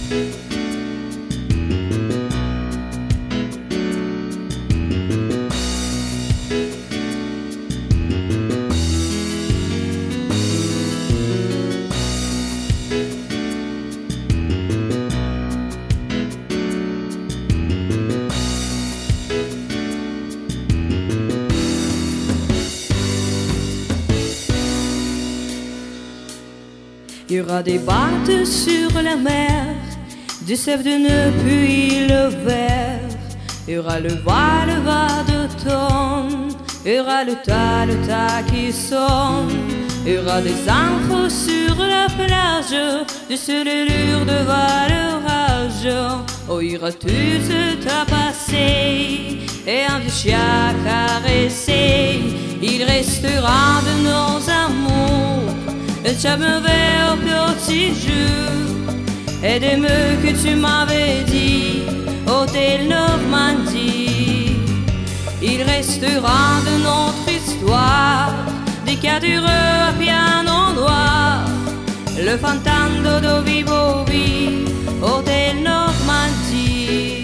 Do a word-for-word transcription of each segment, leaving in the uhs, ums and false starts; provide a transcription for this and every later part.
Il y aura des bateaux sur la mer, du sève de nœud puis le verre. Il y aura le va, le va d'automne, il y aura le tas, le tas qui sonne. Il y aura des infos sur la plage, du seul allure de valorage. Oh, il y aura tout à passer et un vieux chien à caresser. Il restera de nos amours un chapeau vert au petit jour et des mots que tu m'avais dit, Hôtel Normandie. Il restera de notre histoire des cas d'heureux à piano noir, le fantôme d'Odo Vivo Vi, Hôtel Normandie.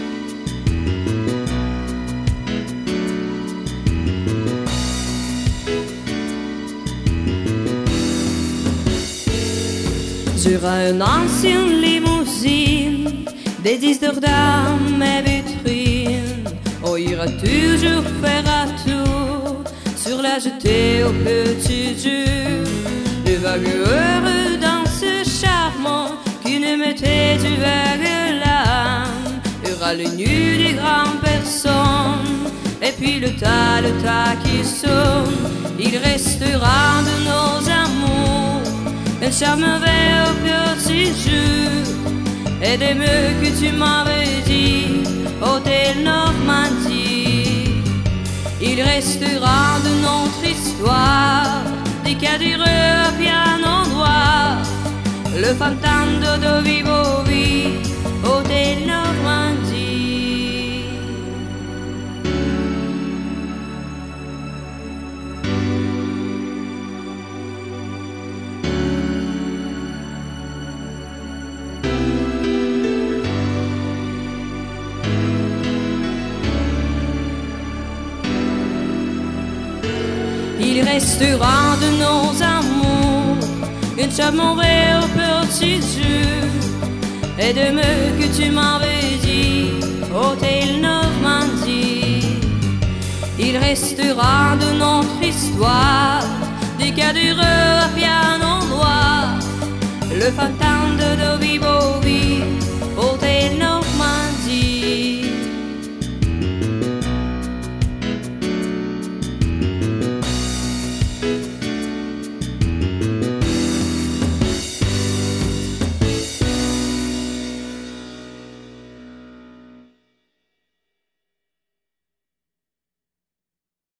Sur une ancienne limousine, des disques d'âme et vitrines, oh, il ira toujours faire un tour sur la jetée au petit jour. Le vague heureux dans ce charmant qui ne mettait du vague l'âme. Il y aura le nu des grandes personnes et puis le tas, le tas qui sonne. Il restera de nos amours un charme vert au petit jour et des mots que tu m'avais dit, Hôtel Normandie. Il restera de notre histoire des cas d'heureux à piano noir, le fantôme d'Odo Vivo Vi, Hôtel Normandie. Il restera de nos amours une chapeau vert au petit jour et de mots que tu m'avais dit, Hôtel Normandie. Il restera de notre histoire des cas d'heureux à piano noir, le fantôme de